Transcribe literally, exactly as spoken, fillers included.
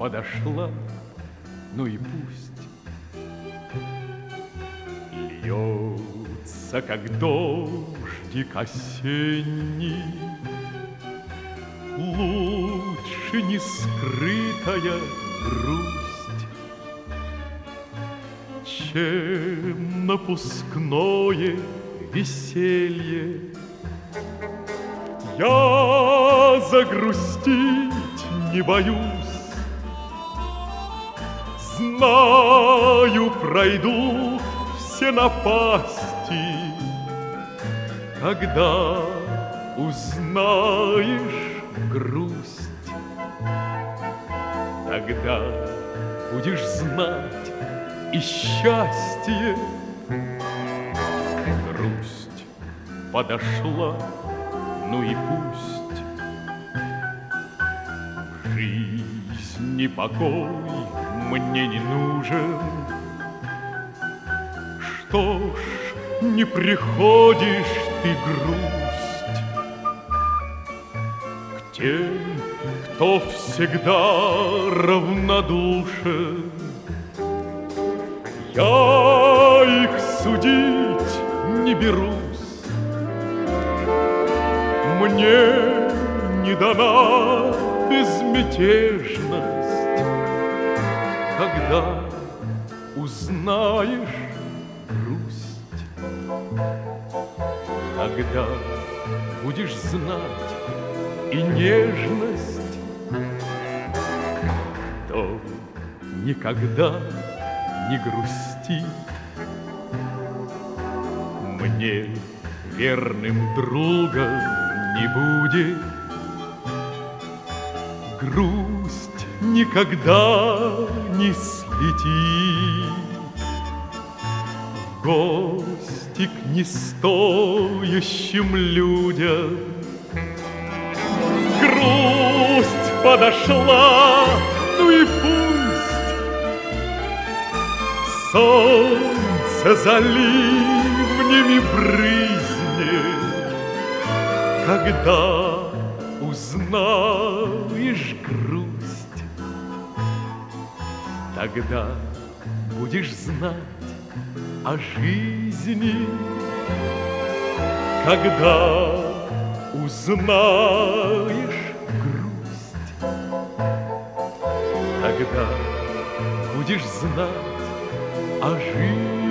подошла, ну и пусть. Льется, как дождик осенний, лучше не скрытая грусть, чем напускное веселье. Я загрустить не боюсь, знаю, пройдут все напасти, когда узнаешь грусть. Тогда будешь знать и счастье. Грусть подошла, ну и пусть. В жизни покой мне не нужен. Что ж, не приходишь ты, грусть, к тем, кто всегда равнодушен. Я их судить не берусь. Мне не дана безмятежность. Когда узнаешь грусть, тогда будешь знать и нежность, то никогда не грусти. Мне верным другом не будет. Грусть никогда не слетит в гости к нестоящим людям. Грусть подошла, ну и пусть. Солнце за ливнями брызнет, когда узнаешь грусть, тогда будешь знать о жизни. Когда узнаешь грусть, тогда будешь знать о жизни.